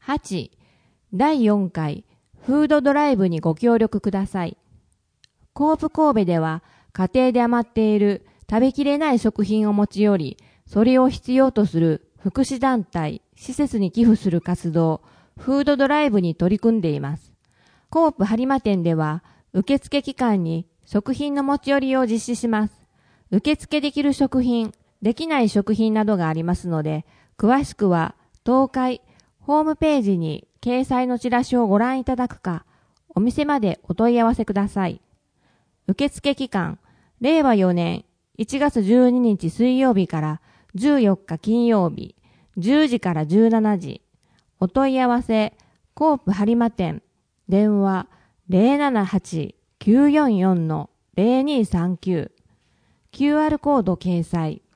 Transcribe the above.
8、第4回フードドライブにご協力ください。コープ神戸では家庭で余っている食べきれない食品を持ち寄り、それを必要とする福祉団体、施設に寄付する活動、フードドライブに取り組んでいます。コープ播磨店では受付期間に食品の持ち寄りを実施します。受付できる食品、できない食品などがありますので、詳しくは当会ホームページに掲載のチラシをご覧いただくか、お店までお問い合わせください。受付期間、令和4年1月12日水曜日から14日金曜日、10時から17時。お問い合わせ、コープ播磨店、電話 078-944-0239。QR コード掲載。